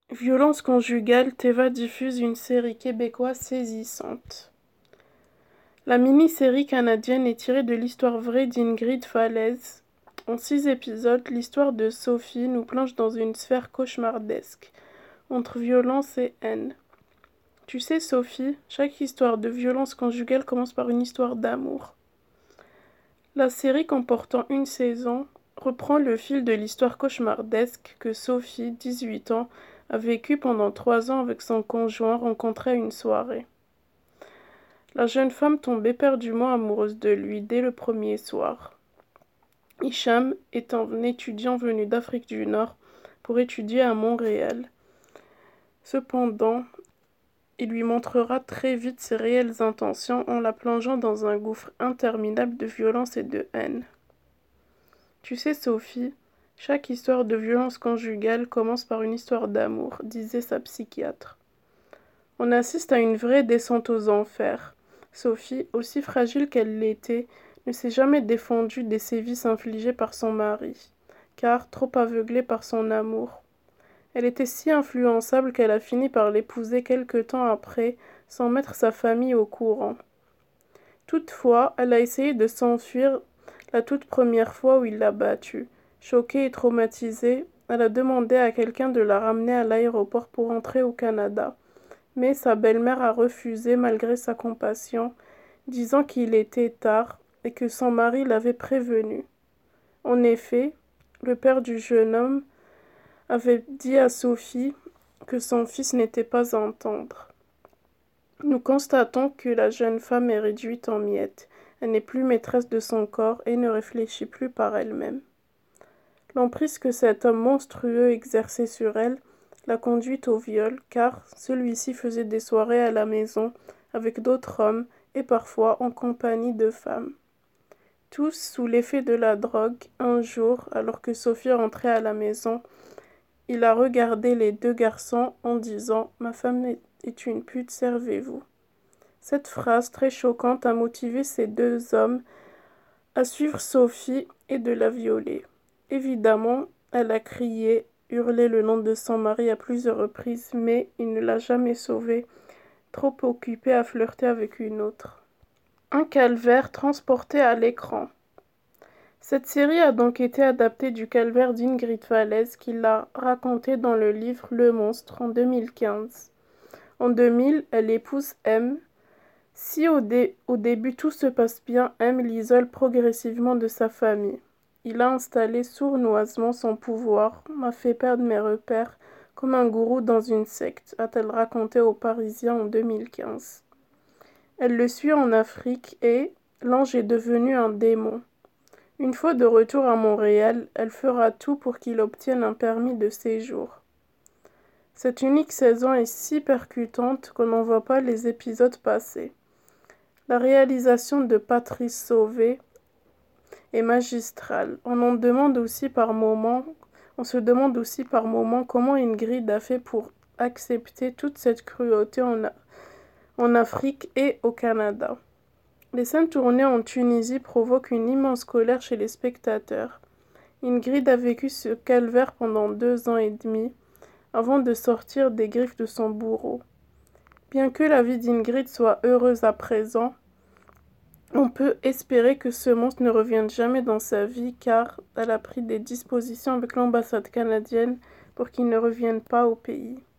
Violence conjugale, Teva diffuse une série québécoise saisissante. La mini-série canadienne est tirée de l'histoire vraie d'Ingrid Falaise. En 6 épisodes, l'histoire de Sophie nous plonge dans une sphère cauchemardesque, entre violence et haine. Tu sais, Sophie, chaque histoire de violence conjugale commence par une histoire d'amour. La série, comportant une saison, reprend le fil de l'histoire cauchemardesque que Sophie, 18 ans, a vécue pendant 3 ans avec son conjoint rencontré à une soirée. La jeune femme tombe éperdument amoureuse de lui dès le premier soir. Hicham est un étudiant venu d'Afrique du Nord pour étudier à Montréal. Cependant, il lui montrera très vite ses réelles intentions en la plongeant dans un gouffre interminable de violence et de haine. Tu sais, Sophie, chaque histoire de violence conjugale commence par une histoire d'amour, disait sa psychiatre. On assiste à une vraie descente aux enfers. Sophie, aussi fragile qu'elle l'était, ne s'est jamais défendue des sévices infligés par son mari, car trop aveuglée par son amour. Elle était si influençable qu'elle a fini par l'épouser quelque temps après, sans mettre sa famille au courant. Toutefois, elle a essayé de s'enfuir la toute première fois où il l'a battue. Choquée et traumatisée, elle a demandé à quelqu'un de la ramener à l'aéroport pour rentrer au Canada. Mais sa belle-mère a refusé malgré sa compassion, disant qu'il était tard et que son mari l'avait prévenu. En effet, le père du jeune homme avait dit à Sophie que son fils n'était pas à entendre. Nous constatons que la jeune femme est réduite en miettes. Elle n'est plus maîtresse de son corps et ne réfléchit plus par elle-même. L'emprise que cet homme monstrueux exerçait sur elle l'a conduite au viol, car celui-ci faisait des soirées à la maison avec d'autres hommes et parfois en compagnie de femmes. Tous sous l'effet de la drogue, un jour, alors que Sophie rentrait à la maison, il a regardé les 2 garçons en disant « Ma femme est une pute, servez-vous ». Cette phrase très choquante a motivé ces 2 hommes à suivre Sophie et de la violer. Évidemment, elle a crié, hurlé le nom de son mari à plusieurs reprises, mais il ne l'a jamais sauvée, trop occupé à flirter avec une autre. Un calvaire transporté à l'écran. Cette série a donc été adaptée du calvaire d'Ingrid Falaise qui l'a raconté dans le livre Le Monstre en 2015. En 2000, elle épouse M. Si au début tout se passe bien, M l'isole progressivement de sa famille. Il a installé sournoisement son pouvoir, m'a fait perdre mes repères, comme un gourou dans une secte, a-t-elle raconté aux Parisiens en 2015. Elle le suit en Afrique et l'ange est devenu un démon. Une fois de retour à Montréal, elle fera tout pour qu'il obtienne un permis de séjour. Cette unique saison est si percutante qu'on n'en voit pas les épisodes passer. La réalisation de Patrice Sauvé est magistrale. On se demande aussi par moments comment Ingrid a fait pour accepter toute cette cruauté en Afrique et au Canada. Les scènes tournées en Tunisie provoquent une immense colère chez les spectateurs. Ingrid a vécu ce calvaire pendant 2 ans et demi, avant de sortir des griffes de son bourreau. Bien que la vie d'Ingrid soit heureuse à présent, on peut espérer que ce monstre ne revienne jamais dans sa vie car elle a pris des dispositions avec l'ambassade canadienne pour qu'il ne revienne pas au pays.